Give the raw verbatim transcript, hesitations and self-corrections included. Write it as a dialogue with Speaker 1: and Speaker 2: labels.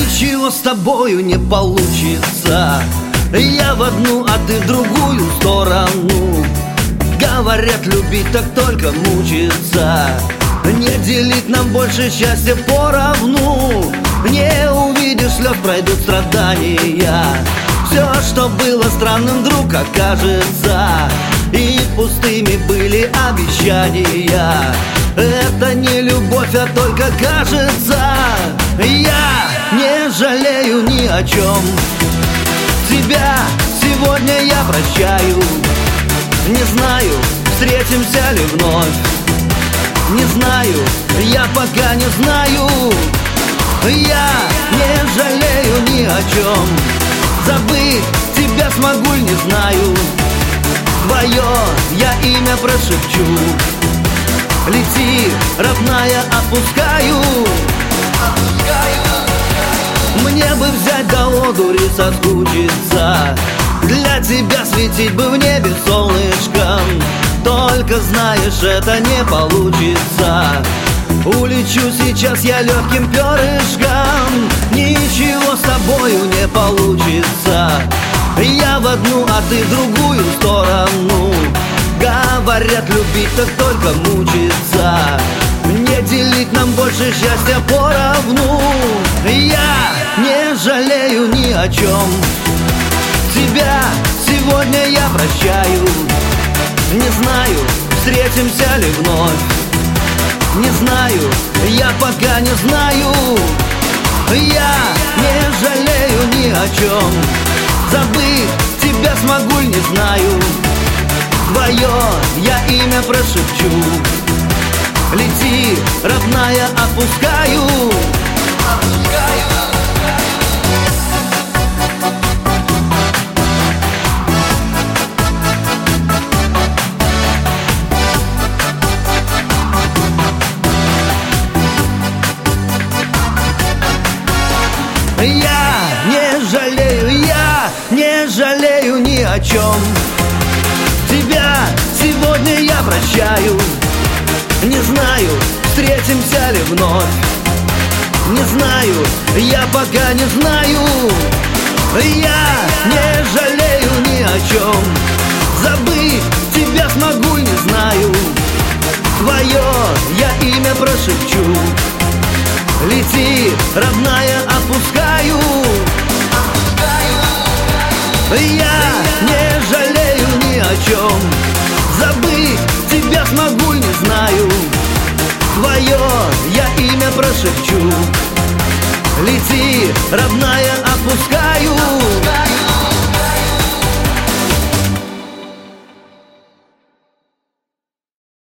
Speaker 1: Ничего с тобою не получится. Я в одну, а ты в другую сторону. Говорят, любить так только мучиться. Не делить нам больше счастья поровну. Не увидишь слез, пройдут страдания. Все, что было странным, вдруг окажется. И пустыми были обещания. Это не любовь, а только кажется. Я не жалею ни о чем. Тебя сегодня я прощаю. Не знаю, встретимся ли вновь. Не знаю, я пока не знаю. Я не жалею ни о чем. Забыть тебя смогу ли, не знаю. Твое я имя прошепчу. Лети, родная, отпускаю. Мне бы взять до одури соскучиться. Для тебя светить бы в небе солнышком. Только знаешь, это не получится. Улечу сейчас я легким перышком. Ничего с тобою не получится. Я в одну, а ты в другую сторону. Говорят, любить так только мучиться. Не делить нам больше счастья поровну. Я не жалею ни о чем. Тебя сегодня я прощаю. Не знаю, встретимся ли вновь. Не знаю, я пока не знаю. Я не жалею ни о чем. Забыть тебя смогу ли, не знаю. Твое я имя прошепчу. Лети, родная, отпускаю. Я не жалею, я не жалею ни о чем. Тебя сегодня я прощаю. Не знаю, встретимся ли вновь. Не знаю, я пока не знаю. Я не жалею ни о чем. Забыть тебя смогу ли, не знаю. Твое я имя прошепчу. Лети, родная, отпускаю. Я не жалею ни о чем. Забыть тебя смогу ли, не знаю. Твое я имя прошепчу. Лети, родная, отпускаю.